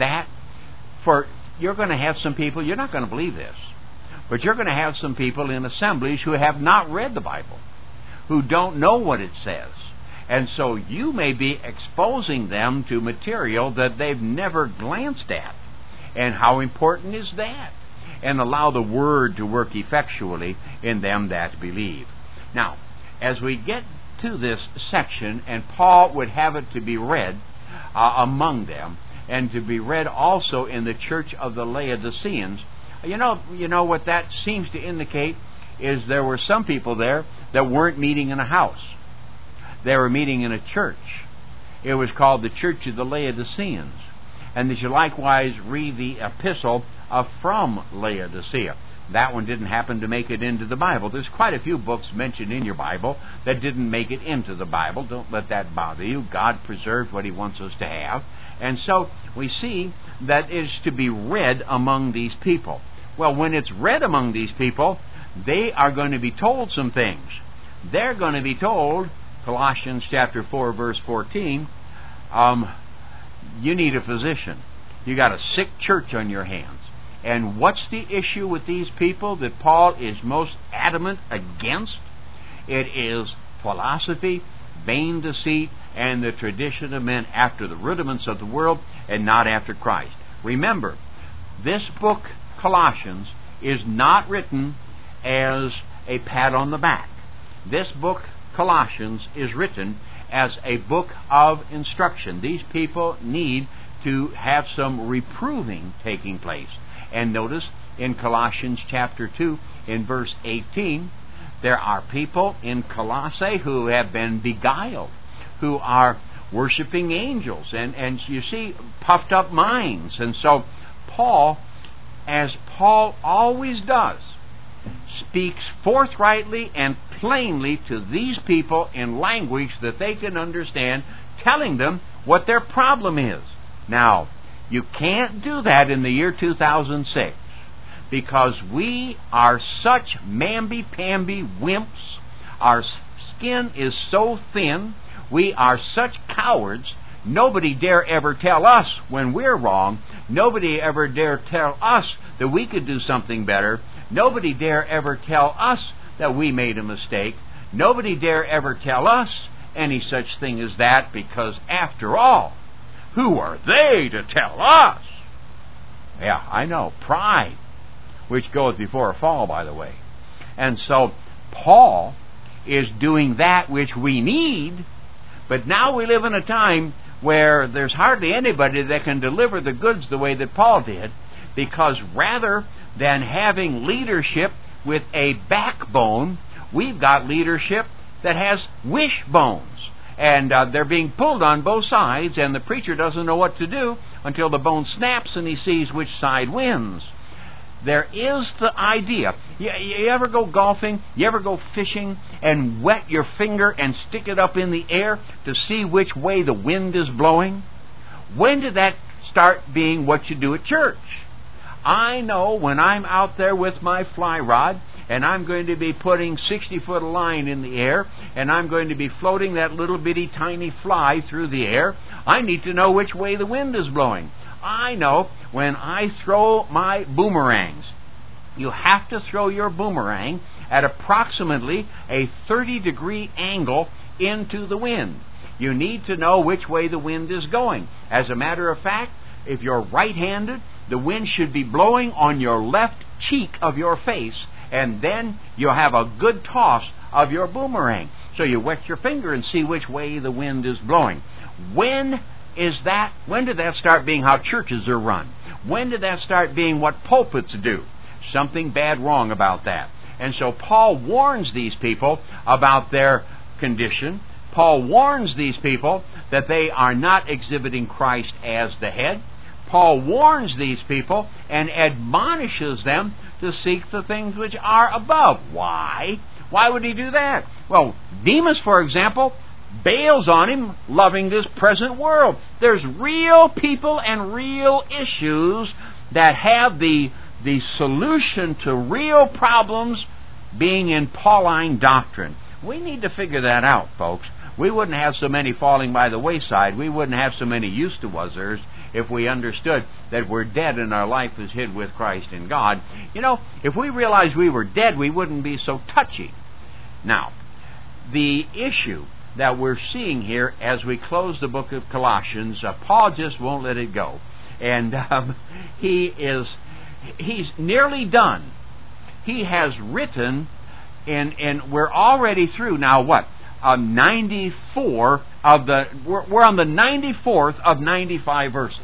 You're going to have some people, you're not going to believe this, but you're going to have some people in assemblies who have not read the Bible, who don't know what it says. And so you may be exposing them to material that they've never glanced at. And how important is that? And allow the Word to work effectually in them that believe. Now, as we get to this section, and Paul would have it to be read among them, and to be read also in the church of the Laodiceans, you know what that seems to indicate is there were some people there that weren't meeting in a house. They were meeting in a church. It was called the Church of the Laodiceans. And that you likewise read the epistle from Laodicea. That one didn't happen to make it into the Bible. There's quite a few books mentioned in your Bible that didn't make it into the Bible. Don't let that bother you. God preserved what He wants us to have. And so we see that it is to be read among these people. Well, when it's read among these people, they are going to be told some things. They're going to be told, Colossians chapter 4, verse 14, you need a physician. You got a sick church on your hands. And what's the issue with these people that Paul is most adamant against? It is philosophy, vain deceit, and the tradition of men after the rudiments of the world and not after Christ. Remember, this book, Colossians, is not written as a pat on the back. This book, Colossians, is written as a book of instruction. These people need to have some reproving taking place. And notice in Colossians chapter 2, in verse 18, there are people in Colossae who have been beguiled, who are worshiping angels, and you see, puffed up minds. And so Paul, as Paul always does, speaks forthrightly and plainly to these people in language that they can understand, telling them what their problem is. Now, you can't do that in the year 2006 because we are such mamby-pamby wimps. Our skin is so thin. We are such cowards. Nobody dare ever tell us when we're wrong. Nobody ever dare tell us that we could do something better. Nobody dare ever tell us that we made a mistake. Nobody dare ever tell us any such thing as that, because after all, who are they to tell us? Yeah, I know. Pride, which goes before a fall, by the way. And so Paul is doing that which we need, but now we live in a time where there's hardly anybody that can deliver the goods the way that Paul did, because rather than having leadership with a backbone, we've got leadership that has wishbones. And they're being pulled on both sides, and the preacher doesn't know what to do until the bone snaps and he sees which side wins. There is the idea. You ever go golfing? You ever go fishing and wet your finger and stick it up in the air to see which way the wind is blowing? When did that start being what you do at church? I know when I'm out there with my fly rod, and I'm going to be putting 60-foot line in the air, and I'm going to be floating that little bitty tiny fly through the air, I need to know which way the wind is blowing. I know when I throw my boomerangs. You have to throw your boomerang at approximately a 30-degree angle into the wind. You need to know which way the wind is going. As a matter of fact, if you're right-handed, the wind should be blowing on your left cheek of your face, and then you'll have a good toss of your boomerang. So you wet your finger and see which way the wind is blowing. When did that start being how churches are run? When did that start being what pulpits do? Something bad wrong about that. And so Paul warns these people about their condition. Paul warns these people that they are not exhibiting Christ as the head. Paul warns these people and admonishes them to seek the things which are above. Why? Why would he do that? Well, Demas, for example, bails on him, loving this present world. There's real people and real issues that have the solution to real problems being in Pauline doctrine. We need to figure that out, folks. We wouldn't have so many falling by the wayside. We wouldn't have so many used-to-wasers if we understood that we're dead and our life is hid with Christ in God. You know, if we realized we were dead, we wouldn't be so touchy. Now, the issue that we're seeing here as we close the book of Colossians, Paul just won't let it go. And he's nearly done. He has written, and we're already through now what? 94 of we're on the 94th of 95 verses.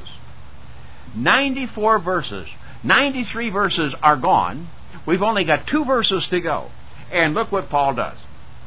94 verses. 93 verses are gone. We've only got 2 verses to go. And look what Paul does.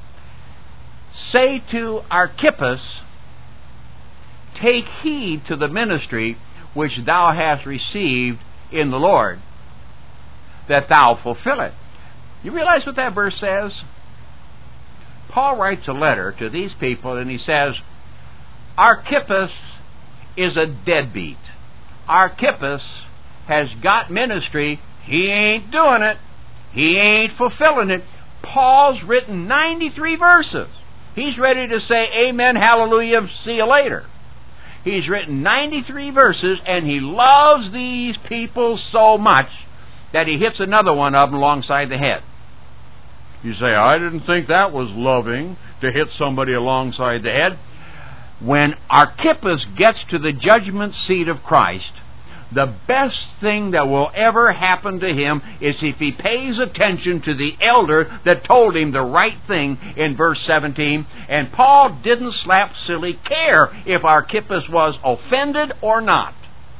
Say to Archippus, take heed to the ministry which thou hast received in the Lord, that thou fulfill it. You realize what that verse says? Paul writes a letter to these people and he says, Archippus is a deadbeat. Archippus has got ministry. He ain't doing it. He ain't fulfilling it. Paul's written 93 verses. He's ready to say amen, hallelujah, see you later. He's written 93 verses and he loves these people so much that he hits another one of them alongside the head. You say, I didn't think that was loving, to hit somebody alongside the head. When Archippus gets to the judgment seat of Christ, the best thing that will ever happen to him is if he pays attention to the elder that told him the right thing in verse 17. And Paul didn't slap silly care if Archippus was offended or not.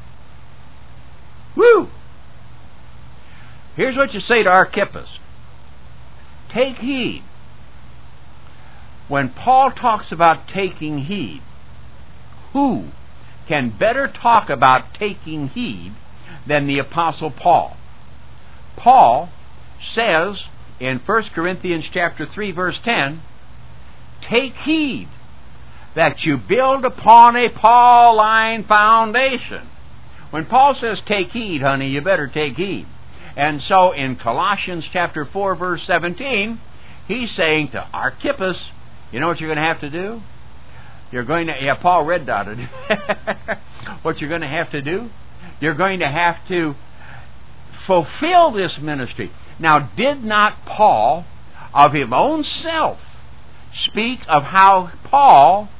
Woo! Here's what you say to Archippus. Take heed. When Paul talks about taking heed, who can better talk about taking heed than the Apostle Paul? Paul says in 1 Corinthians chapter 3, verse 10, take heed that you build upon a Pauline foundation. When Paul says take heed, honey, you better take heed. And so in Colossians chapter 4, verse 17, he's saying to Archippus, you know what you're going to have to do? You're going to, Paul red dotted. What you're going to have to do? You're going to have to fulfill this ministry. Now, did not Paul, of his own self, speak of how Paul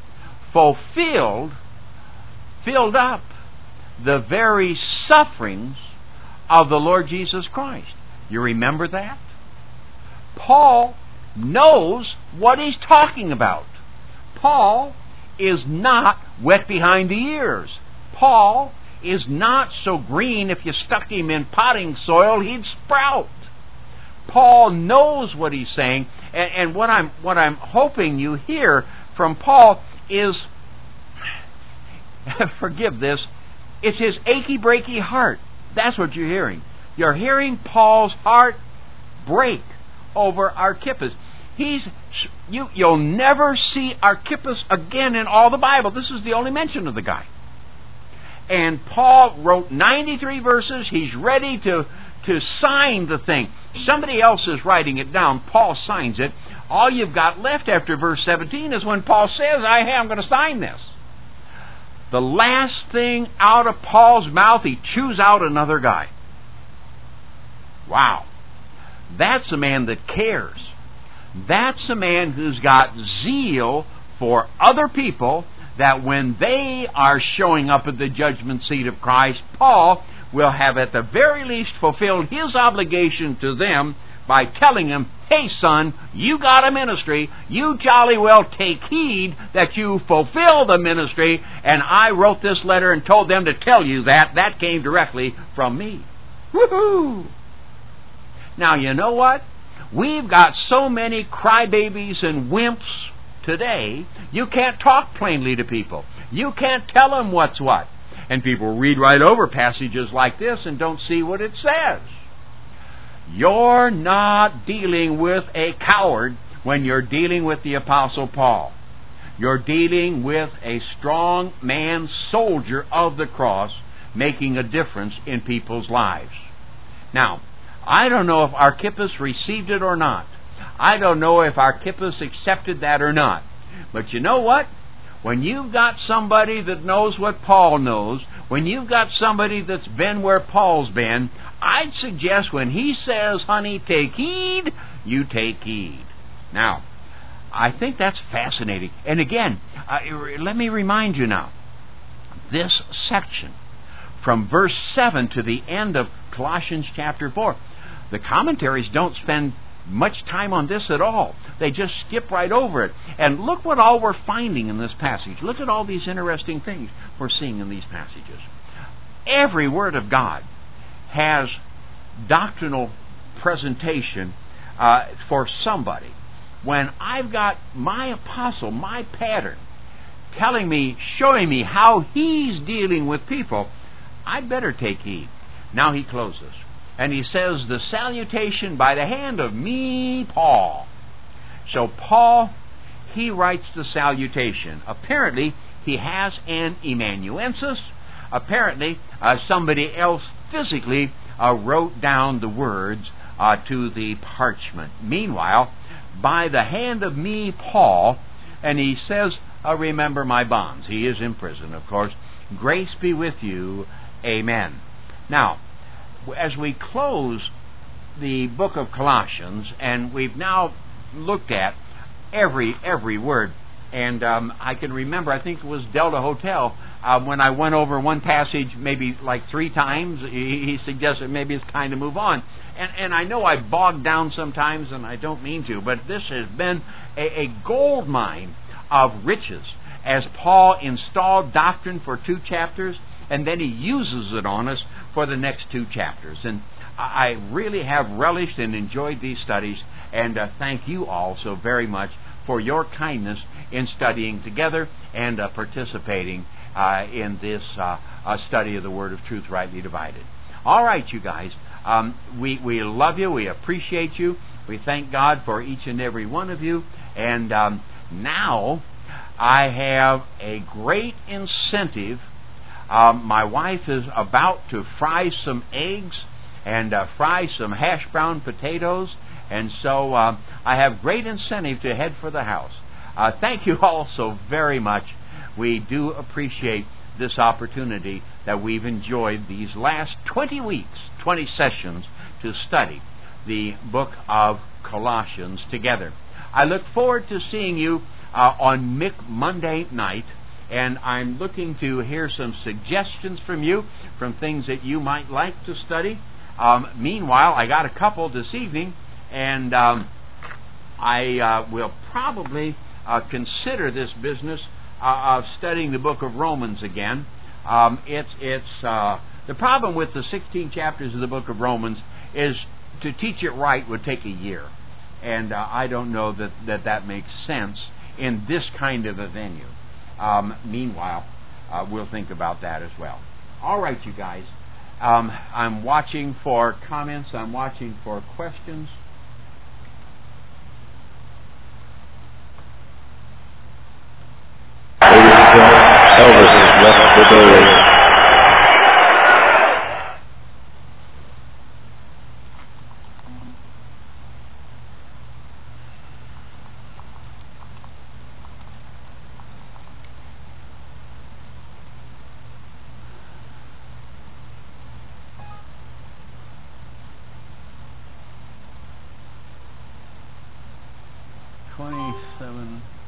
filled up the very sufferings of the Lord Jesus Christ? You remember that? Paul knows what he's talking about. Paul is not wet behind the ears. Paul is not so green if you stuck him in potting soil he'd sprout. Paul knows what he's saying, and what I'm hoping you hear from Paul is, forgive this, it's his achy breaky heart. That's what you're hearing. You're hearing Paul's heart break over Archippus. You'll never see Archippus again in all the Bible. This is the only mention of the guy. And Paul wrote 93 verses. He's ready to sign the thing. Somebody else is writing it down. Paul signs it. All you've got left after verse 17 is when Paul says, I'm going to sign this. the last thing out of Paul's mouth, he chews out another guy. Wow. That's a man that cares. That's a man who's got zeal for other people, that when they are showing up at the judgment seat of Christ, Paul will have at the very least fulfilled his obligation to them by telling them, hey son, you got a ministry, you jolly well take heed that you fulfill the ministry, and I wrote this letter and told them to tell you that. That came directly from me. Woohoo! Now you know what? We've got so many crybabies and wimps today, you can't talk plainly to people. You can't tell them what's what. And people read right over passages like this and don't see what it says. You're not dealing with a coward when you're dealing with the Apostle Paul. You're dealing with a strong man, soldier of the cross, making a difference in people's lives. Now, I don't know if Archippus received it or not. I don't know if Archippus accepted that or not. But you know what? When you've got somebody that knows what Paul knows, when you've got somebody that's been where Paul's been, I'd suggest when he says, honey, take heed, you take heed. Now, I think that's fascinating. And again, let me remind you now, this section, from verse 7 to the end of Colossians chapter 4, the commentaries don't spend much time on this at all. They just skip right over it. And look what all we're finding in this passage. Look at all these interesting things we're seeing in these passages. Every word of God has doctrinal presentation for somebody. When I've got my apostle, my pattern, telling me, showing me how he's dealing with people, I'd better take heed. Now he closes. And he says, the salutation by the hand of me, Paul. So Paul, he writes the salutation. Apparently, he has an amanuensis. Apparently, somebody else physically wrote down the words to the parchment. Meanwhile, by the hand of me, Paul, and he says, remember my bonds. He is in prison, of course. Grace be with you. Amen. Now, as we close the book of Colossians, and we've now looked at every word, and I can remember, I think it was Delta Hotel, when I went over one passage maybe like 3 times, he suggested maybe it's time to move on. And I know I bogged down sometimes, and I don't mean to, but this has been a gold mine of riches as Paul installed doctrine for 2 chapters, and then he uses it on us for the next 2 chapters. And I really have relished and enjoyed these studies, and thank you all so very much for your kindness in studying together and participating in this study of the Word of Truth rightly divided. All right, you guys, we love you, we appreciate you, we thank God for each and every one of you, and now I have a great incentive. My wife is about to fry some eggs and fry some hash brown potatoes, and so I have great incentive to head for the house. Thank you all so very much. We do appreciate this opportunity that we've enjoyed these last 20 weeks, 20 sessions, to study the book of Colossians together. I look forward to seeing you on Monday night, and I'm looking to hear some suggestions from you, from things that you might like to study. Meanwhile, I got a couple this evening, and I will probably consider this business of studying the book of Romans again. The problem with the 16 chapters of the book of Romans is to teach it right would take a year, and I don't know that makes sense in this kind of a venue. Meanwhile, we'll think about that as well. All right, you guys. I'm watching for comments. I'm watching for questions. Elvis has left the building. 7